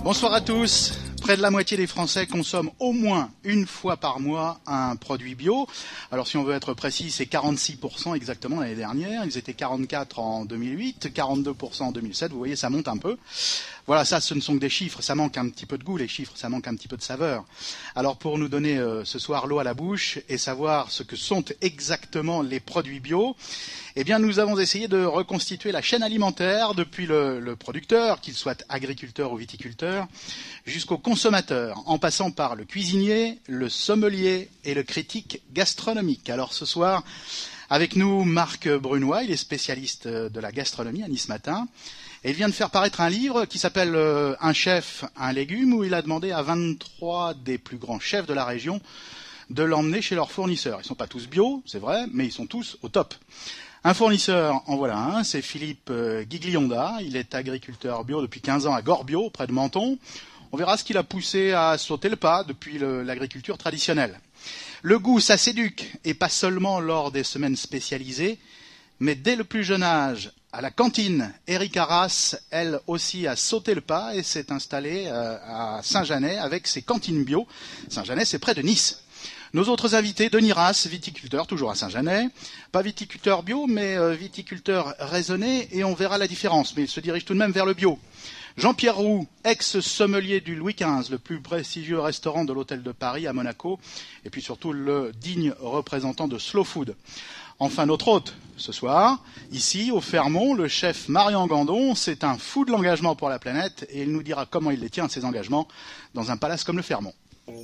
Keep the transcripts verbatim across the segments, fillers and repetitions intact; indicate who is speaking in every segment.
Speaker 1: Bonsoir à tous. Près de la moitié des Français consomment au moins une fois par mois un produit bio. Alors si on veut être précis, c'est quarante-six pour cent exactement l'année dernière. Ils étaient quarante-quatre en deux mille huit, quarante-deux pour cent en deux mille sept. Vous voyez, ça monte un peu. Voilà, ça, ce ne sont que des chiffres. Ça manque un petit peu de goût, les chiffres. Ça manque un petit peu de saveur. Alors pour nous donner euh, ce soir l'eau à la bouche et savoir ce que sont exactement les produits bio, eh bien, nous avons essayé de reconstituer la chaîne alimentaire depuis le, le producteur, qu'il soit agriculteur ou viticulteur, jusqu'au consommateur, en passant par le cuisinier, le sommelier et le critique gastronomique. Alors ce soir, avec nous, Marc Brunois, il est spécialiste de la gastronomie à Nice Matin. Et il vient de faire paraître un livre qui s'appelle euh, « Un chef, un légume » où il a demandé à vingt-trois des plus grands chefs de la région de l'emmener chez leurs fournisseurs. Ils ne sont pas tous bio, c'est vrai, mais ils sont tous au top. Un fournisseur, en voilà un, c'est Philippe euh, Giglionda. Il est agriculteur bio depuis quinze ans à Gorbio, près de Menton. On verra ce qui l'a poussé à sauter le pas depuis le, l'agriculture traditionnelle. Le goût, ça s'éduque, et pas seulement lors des semaines spécialisées, mais dès le plus jeune âge. À la cantine, Eric Arras, elle aussi, a sauté le pas et s'est installée euh, à Saint-Janet avec ses cantines bio. Saint-Janet, c'est près de Nice. Nos autres invités, Denis Rass, viticulteur, toujours à Saint-Janet. Pas viticulteur bio, mais euh, viticulteur raisonné, et on verra la différence. Mais il se dirige tout de même vers le bio. Jean-Pierre Roux, ex-sommelier du Louis quinze, le plus prestigieux restaurant de l'Hôtel de Paris à Monaco, et puis surtout le digne représentant de Slow Food. Enfin, notre hôte, ce soir, ici, au Fermont, le chef Marian Gandon, c'est un fou de l'engagement pour la planète, et il nous dira comment il les tient, ces engagements, dans un palace comme le Fermont.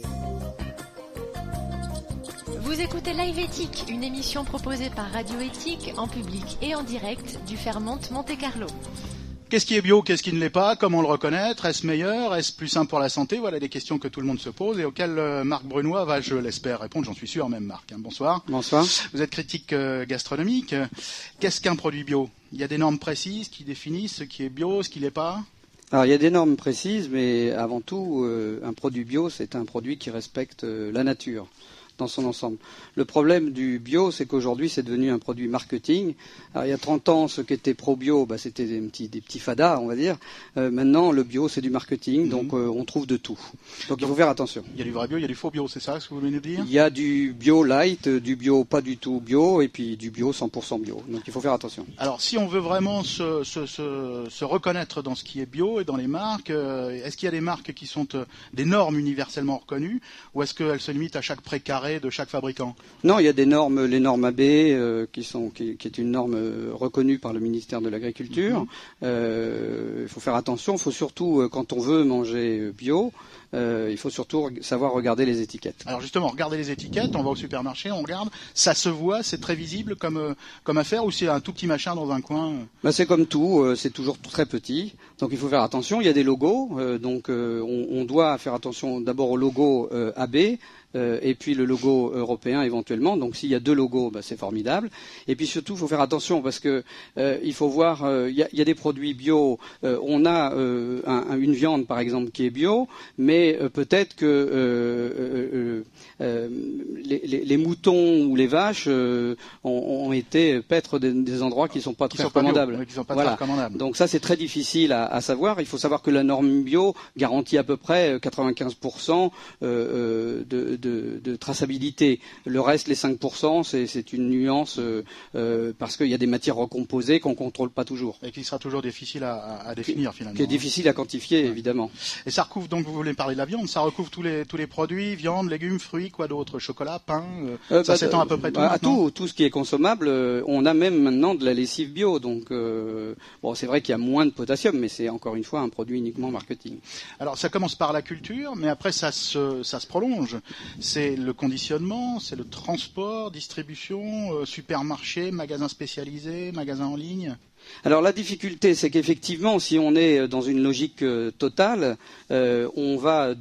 Speaker 2: Vous écoutez Live Éthique, une émission proposée par Radio Éthique, en public et en direct, du Fermont Monte-Carlo.
Speaker 1: Qu'est-ce qui est bio, qu'est-ce qui ne l'est pas? Comment le reconnaître? Est-ce meilleur? Est-ce plus sain pour la santé? Voilà des questions que tout le monde se pose et auxquelles euh, Marc Brunois va, je l'espère, répondre. J'en suis sûr même, Marc. Hein. Bonsoir.
Speaker 3: Bonsoir.
Speaker 1: Vous êtes critique euh, gastronomique. Qu'est-ce qu'un produit bio? Il y a des normes précises qui définissent ce qui est bio, ce qui ne l'est pas?
Speaker 3: Alors il y a des normes précises, mais avant tout, euh, un produit bio, c'est un produit qui respecte euh, la nature dans son ensemble. Le problème du bio, c'est qu'aujourd'hui, c'est devenu un produit marketing. Alors, il y a trente ans, ce qui était pro-bio, bah, c'était des petits, des petits fadas, on va dire. Euh, maintenant, le bio, c'est du marketing, mmh. donc euh, on trouve de tout. Donc, donc, il faut faire attention.
Speaker 1: Il y a du vrai bio, il y a du faux bio, c'est ça ce que vous voulez nous dire?
Speaker 3: Il y a du bio light, du bio pas du tout bio, et puis du bio cent pour cent bio. Donc, il faut faire attention.
Speaker 1: Alors, si on veut vraiment se, se, se, se reconnaître dans ce qui est bio et dans les marques, euh, est-ce qu'il y a des marques qui sont euh, des normes universellement reconnues, ou est-ce qu'elles se limitent à chaque précaré de chaque fabricant?
Speaker 3: Non, il y a des normes, les normes A B, euh, qui sont, qui, qui est une norme euh, reconnue par le ministère de l'Agriculture. Il mmh. euh, faut faire attention. Il faut surtout, euh, quand on veut manger bio, euh, il faut surtout savoir regarder les étiquettes.
Speaker 1: Alors justement, regardez les étiquettes. On va au supermarché, on regarde. Ça se voit, c'est très visible comme euh, comme affaire, ou c'est un tout petit machin dans un coin?
Speaker 3: Ben, c'est comme tout, euh, c'est toujours très petit. Donc il faut faire attention. Il y a des logos, euh, donc euh, on, on doit faire attention d'abord au logo euh, A B. Euh, et puis le logo européen éventuellement. Donc s'il y a deux logos, bah, c'est formidable. Et puis surtout, il faut faire attention parce que euh, il faut voir, il euh, y, y a des produits bio. Euh, on a euh, un, une viande par exemple qui est bio, mais euh, peut-être que euh, euh, euh, les, les, les moutons ou les vaches euh, ont, ont été paître des, des endroits qui ne sont pas
Speaker 1: qui
Speaker 3: très
Speaker 1: sont
Speaker 3: recommandables.
Speaker 1: Pas bio, qui sont pas
Speaker 3: voilà.
Speaker 1: très recommandables.
Speaker 3: Donc ça, c'est très difficile à, à savoir. Il faut savoir que la norme bio garantit à peu près quatre-vingt-quinze pour cent euh, de De, de traçabilité. Le reste, les cinq pour cent, c'est, c'est une nuance euh, euh, parce qu'il y a des matières recomposées qu'on ne contrôle pas toujours.
Speaker 1: Et qui sera toujours difficile à, à, à définir finalement.
Speaker 3: Qui est difficile à quantifier,
Speaker 1: ouais.
Speaker 3: évidemment.
Speaker 1: Et ça recouvre, donc vous voulez parler de la viande, ça recouvre tous les, tous les produits, viande, légumes, fruits, quoi d'autre, chocolat, pain, euh, euh, ça bah, s'étend à peu près tout.
Speaker 3: À tout, tout ce qui est consommable, euh, on a même maintenant de la lessive bio. Donc, euh, bon, c'est vrai qu'il y a moins de potassium, mais c'est encore une fois un produit uniquement marketing.
Speaker 1: Alors ça commence par la culture, mais après ça se, ça se prolonge. C'est le conditionnement, c'est le transport, distribution, euh, supermarché, magasins spécialisés, magasins en ligne.
Speaker 3: Alors la difficulté, c'est qu'effectivement, si on est dans une logique euh, totale, euh, on va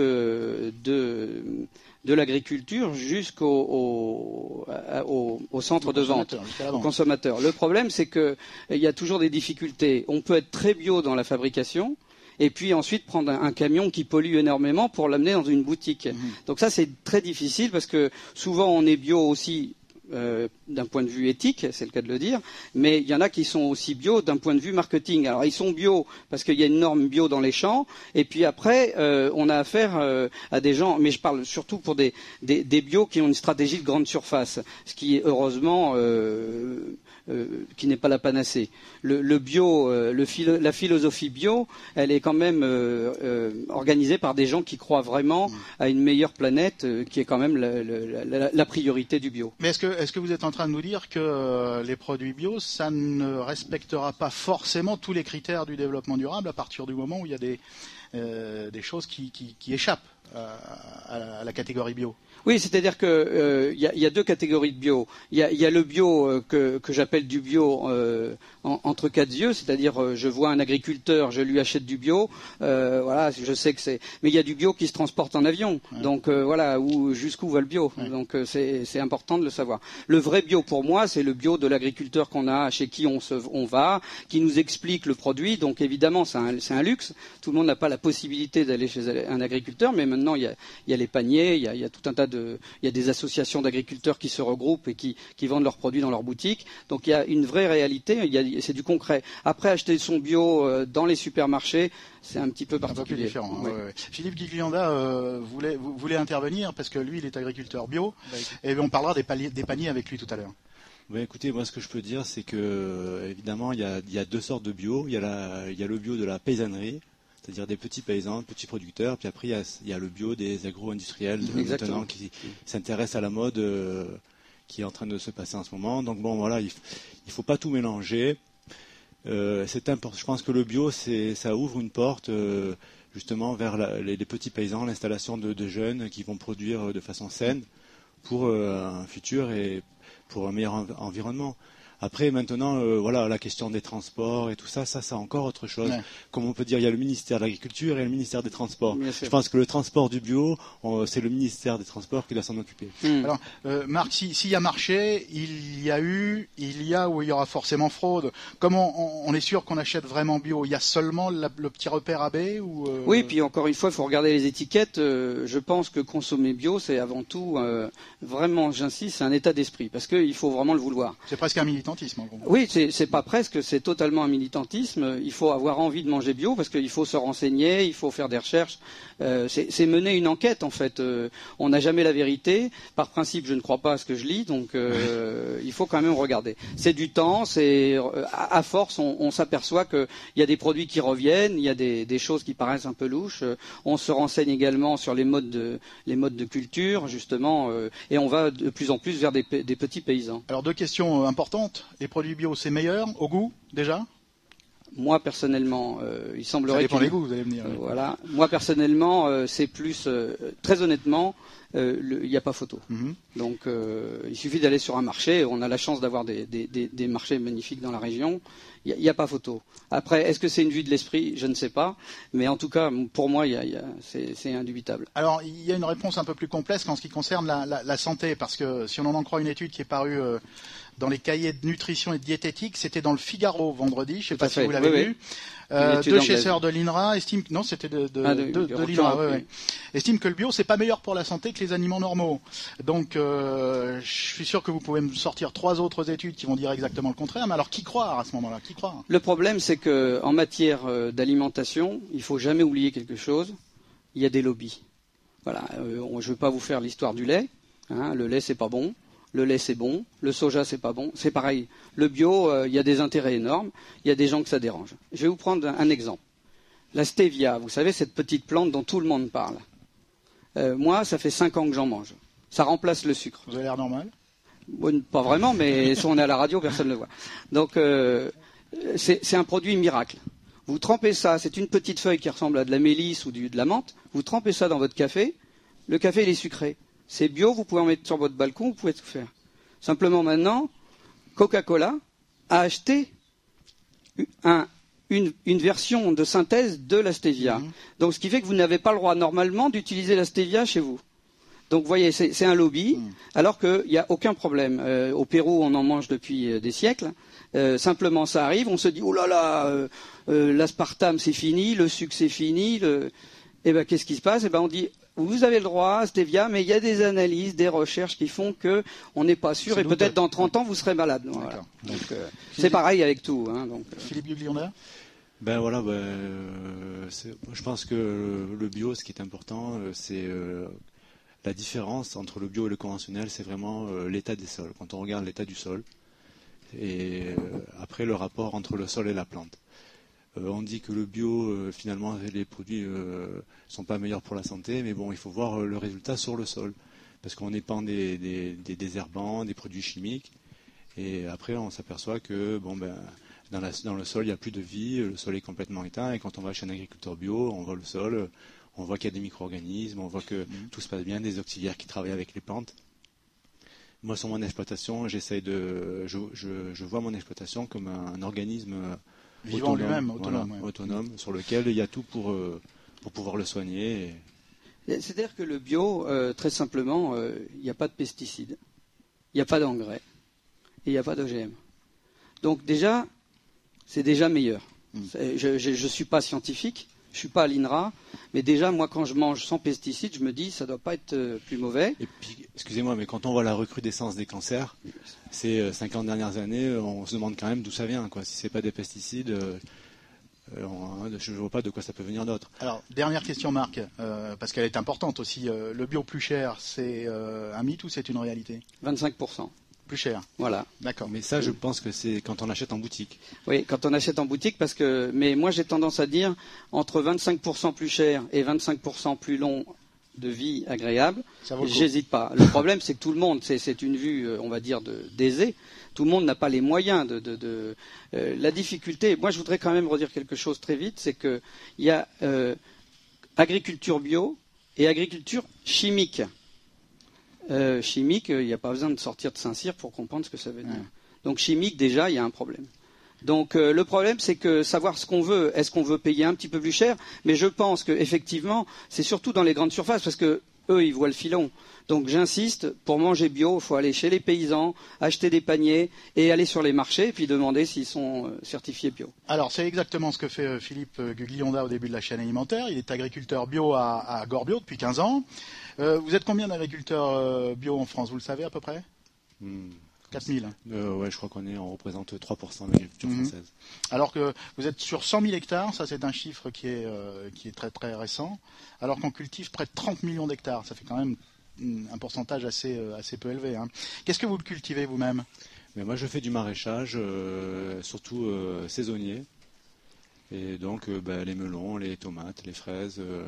Speaker 3: de, de, de l'agriculture jusqu'au au, au, au centre de vente, au consommateur. Le problème, c'est qu'il y a toujours des difficultés. On peut être très bio dans la fabrication, et puis ensuite prendre un, un camion qui pollue énormément pour l'amener dans une boutique. Mmh. Donc ça, c'est très difficile parce que souvent on est bio aussi euh, d'un point de vue éthique, c'est le cas de le dire, mais il y en a qui sont aussi bio d'un point de vue marketing. Alors ils sont bio parce qu'il y a une norme bio dans les champs, et puis après euh, on a affaire euh, à des gens, mais je parle surtout pour des, des, des bio qui ont une stratégie de grande surface, ce qui est heureusement euh, euh, qui n'est pas la panacée. Le, le bio, euh, le philo, la philosophie bio, elle est quand même euh, euh, organisée par des gens qui croient vraiment à une meilleure planète, euh, qui est quand même la, la, la, la priorité du bio.
Speaker 1: Mais est-ce que, est-ce que vous êtes en train de nous dire que euh, les produits bio, ça ne respectera pas forcément tous les critères du développement durable à partir du moment où il y a des, euh, des choses qui, qui, qui échappent à, à, la, à la catégorie bio?
Speaker 3: Oui, c'est-à-dire que euh, y, a, y a deux catégories de bio. Il y a, y a le bio euh, que, que j'appelle du bio euh, en, entre quatre yeux, c'est-à-dire euh, je vois un agriculteur, je lui achète du bio, euh, voilà, je sais que c'est. Mais il y a du bio qui se transporte en avion, ouais. donc euh, voilà, où jusqu'où va le bio. Ouais. Donc euh, c'est, c'est important de le savoir. Le vrai bio pour moi, c'est le bio de l'agriculteur qu'on a, chez qui on, se, on va, qui nous explique le produit. Donc évidemment, c'est un, c'est un luxe. Tout le monde n'a pas la possibilité d'aller chez un agriculteur, mais maintenant il y a, y a les paniers, il y a, y a tout un tas de, il y a des associations d'agriculteurs qui se regroupent et qui, qui vendent leurs produits dans leurs boutiques. Donc il y a une vraie réalité, il y a, c'est du concret. Après, acheter son bio euh, dans les supermarchés, c'est un petit peu particulier.
Speaker 1: Un peu plus différent. Hein, ouais. Ouais, ouais. Philippe Guiglianda euh, voulait, voulait intervenir parce que lui, il est agriculteur bio, bah, et on parlera des, paliers, des paniers avec lui tout à l'heure.
Speaker 4: Oui, écoutez, moi ce que je peux dire, c'est que évidemment, il y a, il y a deux sortes de bio. Il y a, la, il y a le bio de la paysannerie, c'est-à-dire des petits paysans, petits producteurs, puis après il y a, il y a le bio des agro-industriels maintenant qui s'intéressent à la mode euh, qui est en train de se passer en ce moment. Donc bon, voilà, il ne faut pas tout mélanger. Euh, c'est important. Je pense que le bio, c'est, ça ouvre une porte euh, justement vers la, les, les petits paysans, l'installation de, de jeunes qui vont produire de façon saine pour euh, un futur et pour un meilleur env- environnement. Après, maintenant, euh, voilà, la question des transports et tout ça, ça, c'est encore autre chose. Ouais. Comme on peut dire, il y a le ministère de l'Agriculture et le ministère des Transports. Je pense que le transport du bio, on, c'est le ministère des Transports qui doit s'en occuper.
Speaker 1: Mmh. Alors, euh, Marc, s'il si y a marché, il y a eu, il y a ou il y aura forcément fraude. Comment on, on est sûr qu'on achète vraiment bio? Il y a seulement la, le petit repère A B ou euh...
Speaker 3: Oui, puis encore une fois, il faut regarder les étiquettes. Euh, je pense que consommer bio, c'est avant tout, euh, vraiment, j'insiste, c'est un état d'esprit, parce qu'il faut vraiment le vouloir.
Speaker 1: C'est presque un militant.
Speaker 3: Oui, c'est, c'est pas presque, c'est totalement un militantisme. Il faut avoir envie de manger bio parce qu'il faut se renseigner, il faut faire des recherches. Euh, c'est, c'est mener une enquête en fait. Euh, on n'a jamais la vérité. Par principe, je ne crois pas à ce que je lis, donc euh, il faut quand même regarder. C'est du temps. C'est à, à force, on, on s'aperçoit qu'il y a des produits qui reviennent, il y a des, des choses qui paraissent un peu louches. On se renseigne également sur les modes de, les modes de culture justement, euh, et on va de plus en plus vers des, des petits paysans.
Speaker 1: Alors deux questions importantes. Les produits bio, c'est meilleur au goût, déjà?
Speaker 3: Moi, personnellement, euh, il semblerait
Speaker 1: Ça dépend
Speaker 3: que...
Speaker 1: des goûts, vous allez me dire.
Speaker 3: Euh, voilà. Moi, personnellement, euh, c'est plus... Euh, très honnêtement, il n'y a pas photo. Mm-hmm. Donc, euh, il suffit d'aller sur un marché. On a la chance d'avoir des, des, des, des marchés magnifiques dans la région. Il n'y a, a pas photo. Après, est-ce que c'est une vue de l'esprit? Je ne sais pas. Mais en tout cas, pour moi, y a, y a, c'est, c'est indubitable.
Speaker 1: Alors, il y a une réponse un peu plus complexe en ce qui concerne la, la, la santé. Parce que si on en croit une étude qui est parue... Euh, dans les cahiers de nutrition et de diététique, c'était dans le Figaro vendredi, je ne sais pas si vous l'avez
Speaker 3: oui,
Speaker 1: vu. Oui. Euh, deux chasseurs de l'I N R A estiment, non, c'était de, de, ah, de, de, de l'I N R A, oui, oui. estiment que le bio c'est pas meilleur pour la santé que les aliments normaux. Donc, euh, je suis sûr que vous pouvez me sortir trois autres études qui vont dire exactement le contraire. Mais alors, qui croire à ce moment-là? Qui croire?
Speaker 3: Le problème, c'est que en matière d'alimentation, il faut jamais oublier quelque chose. Il y a des lobbies. Voilà. Euh, je ne veux pas vous faire l'histoire du lait. Hein, le lait, c'est pas bon. Le lait c'est bon, le soja c'est pas bon, c'est pareil. Le bio, il euh, y a des intérêts énormes, il y a des gens que ça dérange. Je vais vous prendre un, un exemple. La stevia, vous savez, cette petite plante dont tout le monde parle. Euh, moi, ça fait cinq ans que j'en mange. Ça remplace le sucre.
Speaker 1: Vous avez l'air normal?
Speaker 3: Bon, pas vraiment, mais si on est à la radio, personne ne le voit. Donc, euh, c'est, c'est un produit miracle. Vous trempez ça, c'est une petite feuille qui ressemble à de la mélisse ou du, de la menthe. Vous trempez ça dans votre café, le café il est sucré. C'est bio, vous pouvez en mettre sur votre balcon, vous pouvez tout faire. Simplement maintenant, Coca-Cola a acheté un, une, une version de synthèse de la stevia. Mmh. Donc, ce qui fait que vous n'avez pas le droit normalement d'utiliser la stevia chez vous. Donc, vous voyez, c'est, c'est un lobby, mmh. alors qu'il n'y a aucun problème. Euh, au Pérou, on en mange depuis euh, des siècles. Euh, simplement, ça arrive, on se dit, oh là là, euh, euh, l'aspartame, c'est fini, le sucre, c'est fini. Le... Eh ben, qu'est-ce qui se passe? Eh ben, on dit... vous avez le droit à stevia, mais il y a des analyses, des recherches qui font que on n'est pas sûr,
Speaker 1: C'est
Speaker 3: et
Speaker 1: douteux.
Speaker 3: peut-être dans trente ans vous serez malade. Voilà.
Speaker 1: D'accord.
Speaker 3: Donc euh, c'est pareil avec tout. Hein, donc, euh.
Speaker 1: Philippe Guglionda.
Speaker 4: Ben voilà, ben, euh, c'est- je pense que le bio, ce qui est important, euh, c'est euh, la différence entre le bio et le conventionnel, c'est vraiment euh, l'état des sols. Quand on regarde l'état du sol, et euh, après le rapport entre le sol et la plante. Euh, on dit que le bio, euh, finalement, les produits euh, sont pas meilleurs pour la santé, mais bon, il faut voir euh, le résultat sur le sol, parce qu'on épand des, des, des désherbants, des produits chimiques, et après on s'aperçoit que bon ben dans, la, dans le sol il n'y a plus de vie, le sol est complètement éteint, et quand on va chez un agriculteur bio, on voit le sol, on voit qu'il y a des micro-organismes, on voit que mmh. tout se passe bien, des auxiliaires qui travaillent avec les plantes. Moi, sur mon exploitation, j'essaye de, je, je, je vois mon exploitation comme un, un organisme
Speaker 1: vivant
Speaker 4: autonome,
Speaker 1: lui-même, autonome,
Speaker 4: voilà,
Speaker 1: ouais.
Speaker 4: autonome, sur lequel il y a tout pour, euh, pour pouvoir le soigner. Et...
Speaker 3: C'est-à-dire que le bio, euh, très simplement, euh, il n'y a pas de pesticides, il n'y a pas d'engrais et il n'y a pas d'O G M. Donc déjà, c'est déjà meilleur. Mm. Je ne suis pas scientifique, je ne suis pas à l'INRA, mais déjà, moi, quand je mange sans pesticides, je me dis, ça ne doit pas être euh, plus mauvais.
Speaker 4: Et puis, excusez-moi, mais quand on voit la recrudescence des cancers, ces euh, cinquante dernières années, on se demande quand même d'où ça vient, quoi. Si ce n'est pas des pesticides, euh, euh, on, je ne vois pas de quoi ça peut venir d'autre.
Speaker 1: Alors, dernière question, Marc, euh, parce qu'elle est importante aussi. Euh, le bio plus cher, c'est euh, un mythe ou c'est une réalité?
Speaker 3: vingt-cinq pour cent.
Speaker 1: Plus cher.
Speaker 3: Voilà.
Speaker 1: D'accord.
Speaker 4: Mais ça, je pense que c'est quand on achète en boutique.
Speaker 3: Oui, quand on achète en boutique, parce que. Mais moi, j'ai tendance à dire entre vingt-cinq pour cent plus cher et vingt-cinq pour cent plus long de vie agréable. J'hésite pas. Le problème, c'est que tout le monde, c'est une vue, on va dire, d'aisée. Tout le monde n'a pas les moyens de. de, de euh, la difficulté. Moi, je voudrais quand même redire quelque chose très vite, c'est que il y a euh, agriculture bio et agriculture chimique. Euh, chimique, il n'y a pas besoin de sortir de Saint-Cyr pour comprendre ce que ça veut dire. Ouais. Donc chimique, déjà, il y a un problème. Donc euh, le problème, c'est que savoir ce qu'on veut, est-ce qu'on veut payer un petit peu plus cher? Mais je pense qu'effectivement, c'est surtout dans les grandes surfaces, parce que eux, ils voient le filon. Donc j'insiste, pour manger bio, il faut aller chez les paysans, acheter des paniers et aller sur les marchés et puis demander s'ils sont euh, certifiés bio.
Speaker 1: Alors c'est exactement ce que fait euh, Philippe Guglionda au début de la chaîne alimentaire. Il est agriculteur bio à, à Gorbio depuis quinze ans. Euh, vous êtes combien d'agriculteurs euh, bio en France? Vous le savez à peu près?
Speaker 4: hmm.
Speaker 1: quatre mille.
Speaker 4: Euh, ouais, je crois qu'on est, on représente trois pour cent de l'agriculture mmh. française. Alors
Speaker 1: que vous êtes sur cent mille hectares, ça c'est un chiffre qui est, euh, qui est très très récent, alors qu'on cultive près de trente millions d'hectares. Ça fait quand même un pourcentage assez, euh, assez peu élevé. Hein. Qu'est-ce que vous cultivez vous-même?
Speaker 4: Mais moi je fais du maraîchage, euh, surtout euh, saisonnier. Et donc euh, bah, les melons, les tomates, les fraises, euh,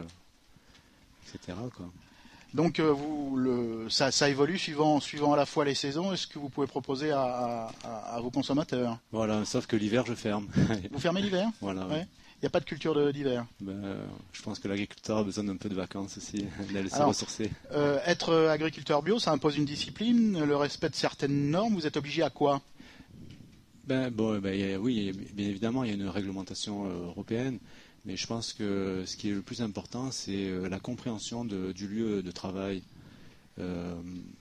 Speaker 4: et cetera quoi.
Speaker 1: Donc euh, vous, le, ça, ça évolue suivant, suivant à la fois les saisons. Est-ce que vous pouvez proposer à, à, à vos consommateurs?
Speaker 4: Voilà, sauf que l'hiver je ferme.
Speaker 1: Vous fermez l'hiver?
Speaker 4: Voilà.
Speaker 1: Ouais. Il n'y a pas de culture d'hiver?
Speaker 4: Ben, je pense que l'agriculteur a besoin d'un peu de vacances aussi, d'aller se ressourcer.
Speaker 1: Euh, être agriculteur bio, ça impose une discipline, le respect de certaines normes. Vous êtes obligé à quoi?
Speaker 4: Ben, bon, ben, y a, oui, bien évidemment, il y a une réglementation euh, européenne. Mais je pense que ce qui est le plus important, c'est la compréhension de, du lieu de travail, euh,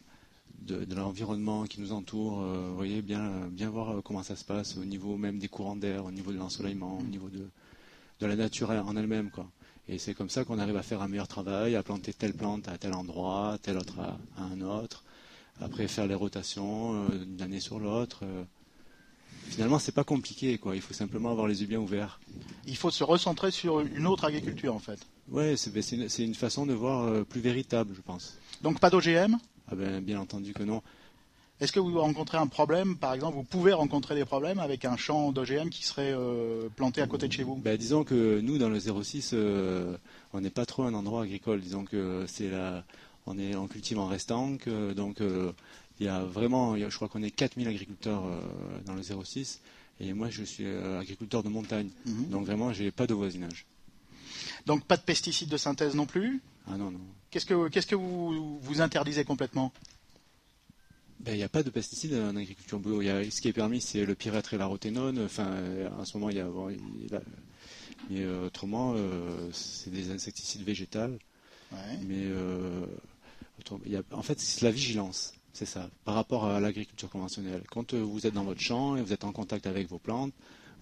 Speaker 4: de, de l'environnement qui nous entoure. Euh, vous voyez, bien, bien voir comment ça se passe au niveau même des courants d'air, au niveau de l'ensoleillement, au niveau de, de la nature en elle-même, quoi. Et c'est comme ça qu'on arrive à faire un meilleur travail, à planter telle plante à tel endroit, telle autre à, à un autre. Après, faire les rotations euh, d'une année sur l'autre. Euh, Finalement, c'est pas compliqué, quoi. Il faut simplement avoir les yeux bien ouverts.
Speaker 1: Il faut se recentrer sur une autre agriculture, en fait.
Speaker 4: Ouais, c'est une, une façon de voir euh, plus véritable, je pense.
Speaker 1: Donc pas d'O G M?
Speaker 4: Ah ben, bien entendu que non.
Speaker 1: Est-ce que vous rencontrez un problème, par exemple, vous pouvez rencontrer des problèmes avec un champ d'O G M qui serait euh, planté à côté de chez vous?
Speaker 4: Ben, disons que nous, dans le zéro six, euh, on n'est pas trop un endroit agricole. Disons que c'est la, on est, on cultive en restanque, donc. Euh, Il y a vraiment, je crois qu'on est quatre mille agriculteurs euh, dans le zéro six, et moi je suis euh, agriculteur de montagne, mmh. donc vraiment j'ai pas de voisinage.
Speaker 1: Donc pas de pesticides de synthèse non plus?
Speaker 4: Ah non, non.
Speaker 1: Qu'est-ce que, qu'est-ce que vous, vous interdisez complètement?
Speaker 4: Ben, il n'y a pas de pesticides en agriculture bio. Il y a, ce qui est permis, c'est le pyrètre et la roténone. Enfin, en ce moment, il y a, bon, il y a mais euh, autrement, euh, c'est des insecticides végétaux.
Speaker 1: Ouais.
Speaker 4: Mais euh, il y a, en fait, c'est la vigilance. C'est ça, par rapport à l'agriculture conventionnelle. Quand vous êtes dans votre champ et vous êtes en contact avec vos plantes,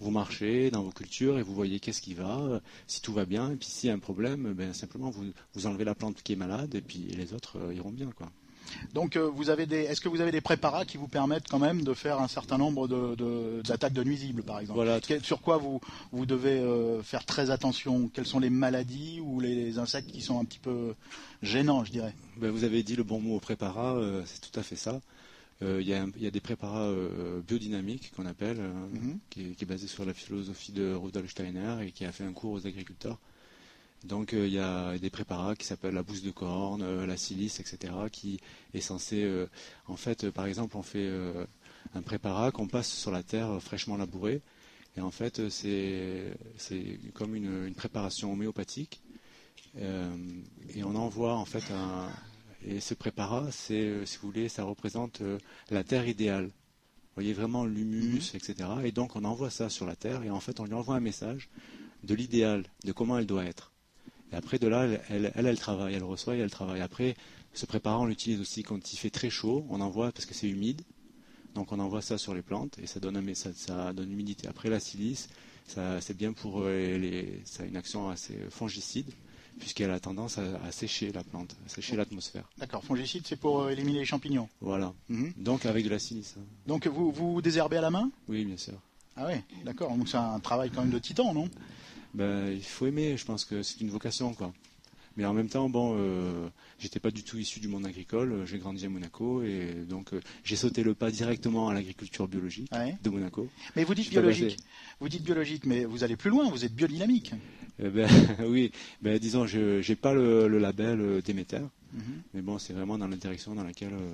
Speaker 4: vous marchez dans vos cultures et vous voyez qu'est-ce qui va, euh, si tout va bien, et puis s'il y a un problème, ben, simplement vous, vous enlevez la plante qui est malade et puis les autres euh, iront bien, quoi.
Speaker 1: Donc, euh, vous avez des, est-ce que vous avez des préparats qui vous permettent quand même de faire un certain nombre de, de, d'attaques de nuisibles, par exemple?
Speaker 4: Voilà.
Speaker 1: Quel, sur quoi vous, vous devez euh, faire très attention? Quelles sont les maladies ou les, les insectes qui sont un petit peu gênants, je dirais?
Speaker 4: Ben, vous avez dit le bon mot au préparat, euh, c'est tout à fait ça. Il euh, y, y a des préparats euh, biodynamiques qu'on appelle, euh, mm-hmm. qui, est, qui est basé sur la philosophie de Rudolf Steiner et qui a fait un cours aux agriculteurs. Donc il euh, y a des préparats qui s'appellent la bouse de corne, euh, la silice, et cetera, qui est censé, euh, en fait, euh, par exemple, on fait euh, un préparat qu'on passe sur la terre euh, fraîchement labourée, et en fait, euh, c'est, c'est comme une, une préparation homéopathique, euh, et on envoie en fait un, et ce préparat, c'est, euh, si vous voulez, ça représente euh, la terre idéale. Vous voyez vraiment l'humus, mmh. et cetera. Et donc on envoie ça sur la terre, et en fait, on lui envoie un message de l'idéal, de comment elle doit être. Et après, de là, elle, elle, elle travaille, elle reçoit et elle travaille. Après, ce préparant, on l'utilise aussi quand il fait très chaud. On envoie, parce que c'est humide, donc on envoie ça sur les plantes et ça donne, un, ça, ça donne l'humidité. Après, la silice, ça, c'est bien pour les, ça a une action assez fongicide, puisqu'elle a tendance à, à sécher la plante, à sécher l'atmosphère.
Speaker 1: D'accord, fongicide, c'est pour éliminer les champignons.
Speaker 4: Voilà,
Speaker 1: mm-hmm.
Speaker 4: donc avec de la silice.
Speaker 1: Donc vous, vous désherbez à la main?
Speaker 4: Oui, bien sûr.
Speaker 1: Ah oui, d'accord, donc c'est un travail quand même de titan, non?
Speaker 4: Ben, il faut aimer, je pense que c'est une vocation, quoi. Mais en même temps, bon, euh, j'étais pas du tout issu du monde agricole, j'ai grandi à Monaco et donc euh, j'ai sauté le pas directement à l'agriculture biologique
Speaker 1: ouais.
Speaker 4: de Monaco.
Speaker 1: Mais vous dites biologique, vous dites biologique, mais vous allez plus loin, vous êtes biodynamique.
Speaker 4: Euh, ben, oui, ben, disons, je j'ai pas le, le label Déméter, mm-hmm. mais bon, c'est vraiment dans la direction dans laquelle euh,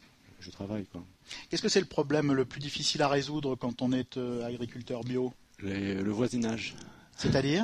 Speaker 4: je travaille, quoi.
Speaker 1: Qu'est-ce que c'est le problème le plus difficile à résoudre quand on est euh, agriculteur bio?
Speaker 4: Les, Le voisinage.
Speaker 1: C'est-à-dire?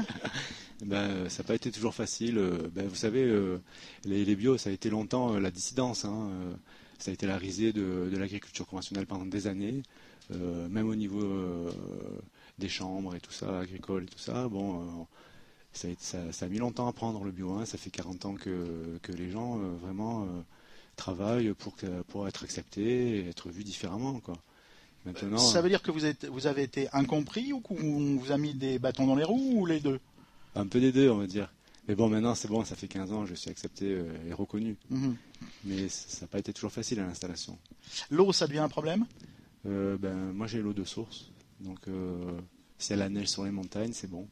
Speaker 4: Ben, ça n'a pas été toujours facile. Ben, vous savez, euh, les, les bio, ça a été longtemps euh, la dissidence. Hein. Euh, ça a été la risée de, de l'agriculture conventionnelle pendant des années, euh, même au niveau euh, des chambres et tout ça, agricoles et tout ça. Bon, euh, ça, a été, ça, ça a mis longtemps à prendre le bio. Hein. Ça fait quarante ans que, que les gens euh, vraiment euh, travaillent pour, que, pour être acceptés et être vus différemment, quoi. Maintenant,
Speaker 1: ça veut dire que vous, êtes, vous avez été incompris ou qu'on vous a mis des bâtons dans les roues ou les deux?
Speaker 4: Un peu des deux, on va dire. Mais bon, maintenant, c'est bon, ça fait quinze ans, je suis accepté euh, et reconnu. Mm-hmm. Mais ça n'a pas été toujours facile à l'installation.
Speaker 1: L'eau, ça devient un problème?
Speaker 4: euh, ben, Moi, j'ai l'eau de source. Donc, euh, si elle a neige sur les montagnes, c'est bon.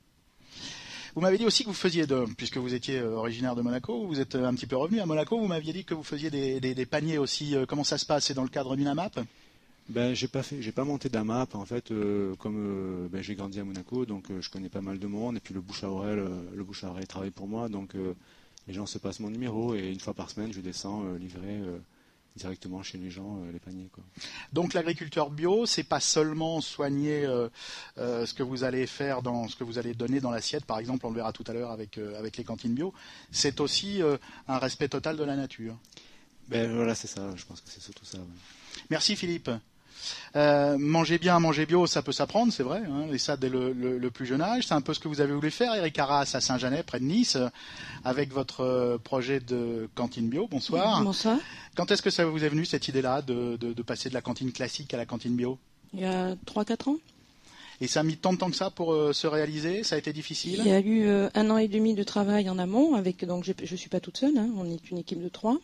Speaker 1: Vous m'avez dit aussi que vous faisiez, de, puisque vous étiez originaire de Monaco, vous êtes un petit peu revenu à Monaco, vous m'aviez dit que vous faisiez des, des, des paniers aussi. Comment ça se passe? C'est dans le cadre d'une AMAP?
Speaker 4: Ben, j'ai pas fait, j'ai pas monté d'AMAP en fait, euh, comme euh, ben, j'ai grandi à Monaco, donc euh, je connais pas mal de monde et puis le bouche à oreille, euh, le bouche à oreille travaille pour moi, donc euh, les gens se passent mon numéro et une fois par semaine je descends euh, livrer euh, directement chez les gens euh, les paniers, quoi.
Speaker 1: Donc l'agriculteur bio, c'est pas seulement soigner euh, euh, ce que vous allez faire dans ce que vous allez donner dans l'assiette, par exemple, on le verra tout à l'heure avec euh, avec les cantines bio, c'est aussi euh, un respect total de la nature.
Speaker 4: Ben voilà, c'est ça, je pense que c'est surtout ça. Ouais.
Speaker 1: Merci Philippe. Euh, manger bien, manger bio, ça peut s'apprendre, c'est vrai, hein, et ça dès le, le, le plus jeune âge. C'est un peu ce que vous avez voulu faire, Eric Arras, à Saint-Janet, près de Nice, euh, avec votre euh, projet de cantine bio. Bonsoir.
Speaker 5: Bonsoir.
Speaker 1: Quand est-ce que ça vous est venu, cette idée-là, de, de, de passer de la cantine classique à la cantine bio?
Speaker 5: Il y a trois quatre ans.
Speaker 1: Et ça a mis tant de temps que ça pour euh, se réaliser? Ça a été difficile?
Speaker 5: Il y a eu euh, un an et demi de travail en amont, avec, donc je ne suis pas toute seule, hein, on est une équipe de trois.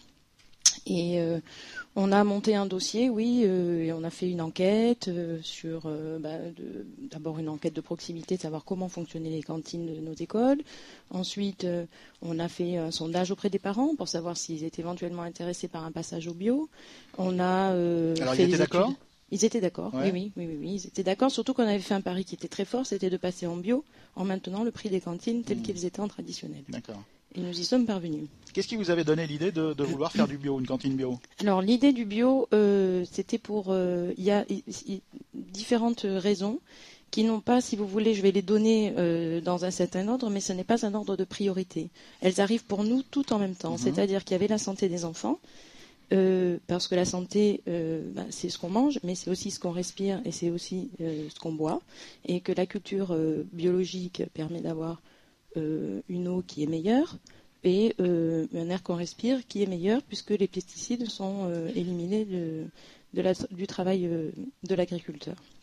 Speaker 5: Et euh, on a monté un dossier, oui, euh, et on a fait une enquête euh, sur, euh, bah, de, d'abord une enquête de proximité, de savoir comment fonctionnaient les cantines de nos écoles. Ensuite, euh, on a fait un sondage auprès des parents pour savoir s'ils étaient éventuellement intéressés par un passage au bio. On a euh,
Speaker 1: Alors
Speaker 5: fait
Speaker 1: ils étaient d'accord?
Speaker 5: Ils étaient d'accord,
Speaker 1: ouais.
Speaker 5: oui, oui, oui, oui, ils étaient d'accord, surtout qu'on avait fait un pari qui était très fort, c'était de passer en bio en maintenant le prix des cantines tel mmh. qu'ils étaient en traditionnel.
Speaker 1: D'accord.
Speaker 5: Et nous y sommes parvenus.
Speaker 1: Qu'est-ce qui vous avait donné l'idée de, de vouloir faire du bio, une cantine bio? Alors
Speaker 5: l'idée du bio, euh, c'était pour... Euh, il y a y, y, différentes raisons qui n'ont pas, si vous voulez, je vais les donner euh, dans un certain ordre, mais ce n'est pas un ordre de priorité. Elles arrivent pour nous toutes en même temps. Mmh. C'est-à-dire qu'il y avait la santé des enfants, euh, parce que la santé, euh, bah, c'est ce qu'on mange, mais c'est aussi ce qu'on respire et c'est aussi euh, ce qu'on boit. Et que la culture euh, biologique permet d'avoir euh, une eau qui est meilleure et euh, un air qu'on respire qui est meilleur puisque les pesticides sont euh, éliminés de, de la, du travail euh, de l'agriculteur.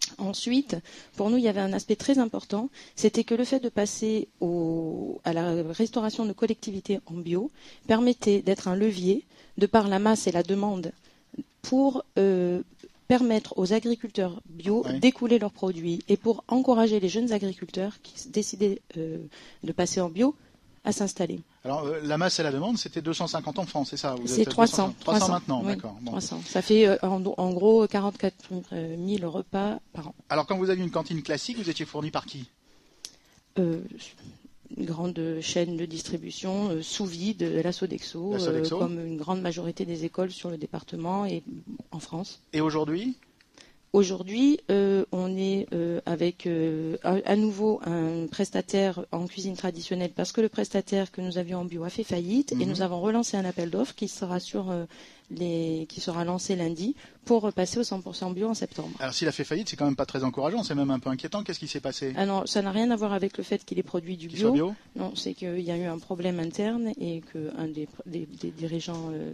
Speaker 5: Ensuite, pour nous, il y avait un aspect très important, c'était que le fait de passer au, à la restauration de collectivités en bio permettait d'être un levier, de par la masse et la demande, pour euh, permettre aux agriculteurs bio
Speaker 1: oui.
Speaker 5: d'écouler leurs produits et pour encourager les jeunes agriculteurs qui décidaient euh, de passer en bio à s'installer.
Speaker 1: Alors, euh, la masse et la demande, c'était deux cent cinquante enfants, c'est ça? Vous
Speaker 5: C'est
Speaker 1: êtes
Speaker 5: trois cents.
Speaker 1: trois cents maintenant,
Speaker 5: oui,
Speaker 1: d'accord. Bon.
Speaker 5: trois cents. Ça fait euh, en, en gros quarante-quatre mille repas par an.
Speaker 1: Alors, quand vous aviez une cantine classique, vous étiez fourni par qui?
Speaker 5: euh, Une grande chaîne de distribution euh, sous vide, la Sodexo,
Speaker 1: La Sodexo.
Speaker 5: Euh, comme une grande majorité des écoles sur le département et en France.
Speaker 1: Et aujourd'hui?
Speaker 5: Aujourd'hui, euh, on est euh, avec euh, à, à nouveau un prestataire en cuisine traditionnelle parce que le prestataire que nous avions en bio a fait faillite,
Speaker 1: Mhm.
Speaker 5: et nous avons relancé un appel d'offres qui sera sur euh, les qui sera lancé lundi pour passer au cent pour cent bio en septembre.
Speaker 1: Alors, s'il a fait faillite, c'est quand même pas très encourageant, c'est même un peu inquiétant. Qu'est-ce qui s'est passé?
Speaker 5: Ah non, ça n'a rien à voir avec le fait qu'il ait produit du
Speaker 1: Qu'il soit
Speaker 5: bio.
Speaker 1: bio?
Speaker 5: Non, c'est qu'il y a eu un problème interne et qu'un des, des, des dirigeants euh,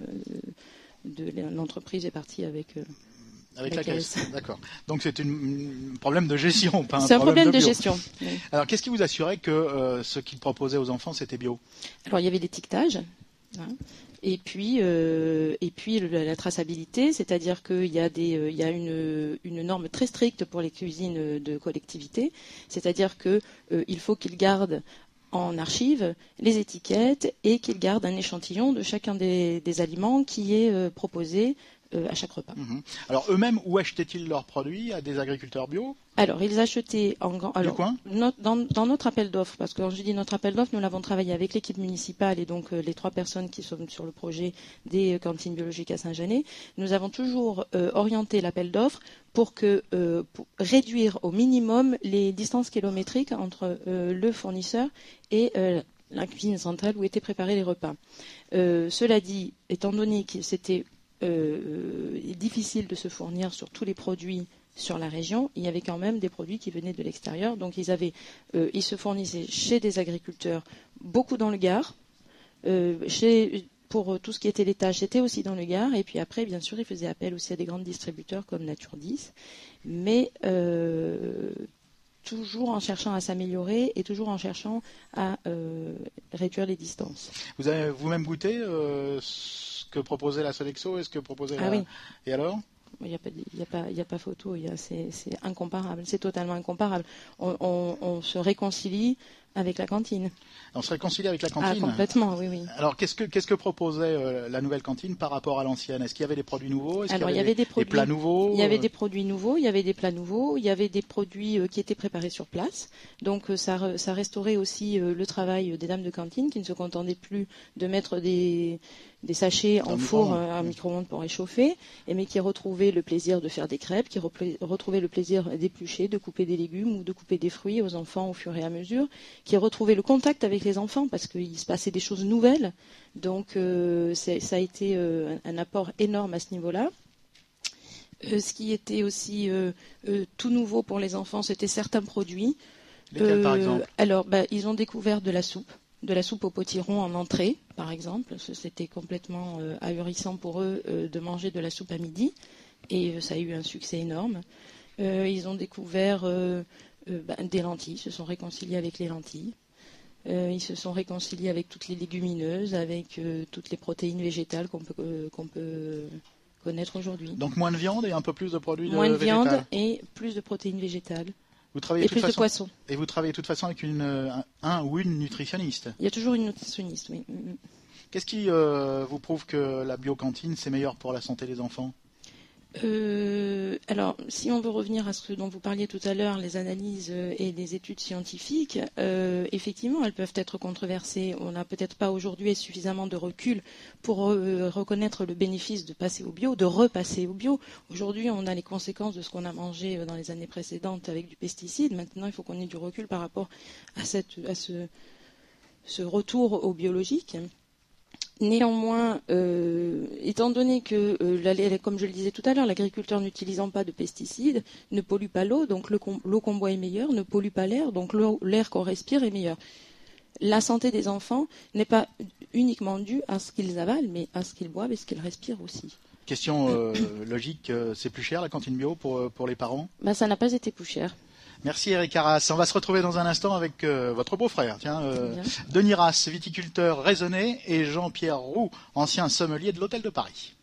Speaker 5: de, de l'entreprise est parti avec. Euh,
Speaker 1: Avec
Speaker 5: la
Speaker 1: la caisse.
Speaker 5: caisse.
Speaker 1: D'accord. Donc, c'est un problème de gestion, pas un
Speaker 5: C'est un
Speaker 1: problème,
Speaker 5: problème de,
Speaker 1: bio.
Speaker 5: gestion. Oui.
Speaker 1: Alors, qu'est-ce qui vous assurait que euh, ce qu'il proposait aux enfants, c'était bio?
Speaker 5: Alors, il y avait l'étiquetage. Hein. Et puis, euh, et puis le, la traçabilité, c'est-à-dire qu'il y a, des, euh, il y a une, une norme très stricte pour les cuisines de collectivité, c'est-à-dire qu'il euh, faut qu'ils gardent en archive les étiquettes et qu'ils gardent un échantillon de chacun des, des aliments qui est euh, proposé euh, à chaque repas.
Speaker 1: Mhm. Alors, eux-mêmes, où achetaient-ils leurs produits? À des agriculteurs bio?
Speaker 5: Alors, ils achetaient en grand. Alors,
Speaker 1: coin
Speaker 5: no- dans, dans notre appel d'offres, parce que quand je dis notre appel d'offres, nous l'avons travaillé avec l'équipe municipale et donc euh, les trois personnes qui sont sur le projet des euh, cantines biologiques à Saint-Janet. Nous avons toujours euh, orienté l'appel d'offres pour que euh, pour réduire au minimum les distances kilométriques entre euh, le fournisseur et euh, la cuisine centrale où étaient préparés les repas. Euh, cela dit, étant donné que c'était euh, difficile de se fournir sur tous les produits sur la région, il y avait quand même des produits qui venaient de l'extérieur. Donc ils, avaient, euh, ils se fournissaient chez des agriculteurs, beaucoup dans le Gard. Euh, chez, pour tout ce qui était laitage, c'était aussi dans le Gard. Et puis après, bien sûr, ils faisaient appel aussi à des grands distributeurs comme Nature dix. Mais euh, toujours en cherchant à s'améliorer et toujours en cherchant à euh, réduire les distances.
Speaker 1: Vous avez vous-même goûté euh, ce que proposait la Sodexo et ce que proposait
Speaker 5: Ah
Speaker 1: la...
Speaker 5: oui.
Speaker 1: Et alors?
Speaker 5: Il n'y a, a, a, a pas photo, il y a, c'est, c'est incomparable, c'est totalement incomparable. On, on, on se réconcilie avec la cantine.
Speaker 1: On se réconcilie avec la cantine?
Speaker 5: Ah, complètement, oui, oui.
Speaker 1: Alors, qu'est-ce que, qu'est-ce que proposait euh, la nouvelle cantine par rapport à l'ancienne? Est-ce qu'il y avait des produits nouveaux? Est-ce
Speaker 5: Alors,
Speaker 1: qu'il y avait,
Speaker 5: il y avait
Speaker 1: des,
Speaker 5: des, produits,
Speaker 1: des plats nouveaux?
Speaker 5: Il y avait des produits nouveaux, il y avait des plats nouveaux, il y avait des produits euh, qui étaient préparés sur place. Donc, euh, ça, ça restaurait aussi euh, le travail des dames de cantine qui ne se contentaient plus de mettre des, des sachets en four, un micro-ondes pour réchauffer, et mais qui retrouvaient le plaisir de faire des crêpes, qui retrouvaient le plaisir d'éplucher, de couper des légumes ou de couper des fruits aux enfants au fur et à mesure, qui retrouvaient le contact avec les enfants parce qu'il se passait des choses nouvelles. Donc euh, c'est, ça a été euh, un, un apport énorme à ce niveau-là. Euh, ce qui était aussi euh, euh, tout nouveau pour les enfants, c'était certains produits.
Speaker 1: Lesquels, euh, par exemple?
Speaker 5: Alors, bah, ils ont découvert de la soupe. De la soupe au potiron en entrée, par exemple. C'était complètement euh, ahurissant pour eux euh, de manger de la soupe à midi. Et euh, ça a eu un succès énorme. Euh, ils ont découvert euh, euh, bah, des lentilles, ils se sont réconciliés avec les lentilles. Euh, ils se sont réconciliés avec toutes les légumineuses, avec euh, toutes les protéines végétales qu'on peut, euh, qu'on peut connaître aujourd'hui.
Speaker 1: Donc moins de viande et un peu plus de produits
Speaker 5: moins de,
Speaker 1: de
Speaker 5: viande
Speaker 1: végétales.
Speaker 5: Et plus de protéines végétales.
Speaker 1: Vous travaillez
Speaker 5: et
Speaker 1: de toute
Speaker 5: plus
Speaker 1: façon,
Speaker 5: de poissons.
Speaker 1: Et vous travaillez de toute façon avec une, un, un ou une nutritionniste?
Speaker 5: Il y a toujours une nutritionniste, oui.
Speaker 1: Qu'est-ce qui euh, vous prouve que la biocantine, c'est meilleur pour la santé des enfants?
Speaker 5: Euh, alors, si on veut revenir à ce dont vous parliez tout à l'heure, les analyses et les études scientifiques, euh, effectivement, elles peuvent être controversées. On n'a peut-être pas aujourd'hui suffisamment de recul pour euh, reconnaître le bénéfice de passer au bio, de repasser au bio. Aujourd'hui, on a les conséquences de ce qu'on a mangé dans les années précédentes avec du pesticide. Maintenant, il faut qu'on ait du recul par rapport à, cette, à ce, ce retour au biologique. Néanmoins, euh, étant donné que, euh, la, comme je le disais tout à l'heure, l'agriculteur n'utilisant pas de pesticides ne pollue pas l'eau, donc le, l'eau qu'on boit est meilleure, ne pollue pas l'air, donc l'air qu'on respire est meilleur. La santé des enfants n'est pas uniquement due à ce qu'ils avalent, mais à ce qu'ils boivent et ce qu'ils respirent aussi.
Speaker 1: Question euh, logique, euh, c'est plus cher la cantine bio pour, pour les parents?
Speaker 5: Bah, ça n'a pas été plus cher.
Speaker 1: Merci Eric Arras. On va se retrouver dans un instant avec euh, votre beau-frère, tiens, euh, Denis Rass, viticulteur raisonné, et Jean-Pierre Roux, ancien sommelier de l'Hôtel de Paris.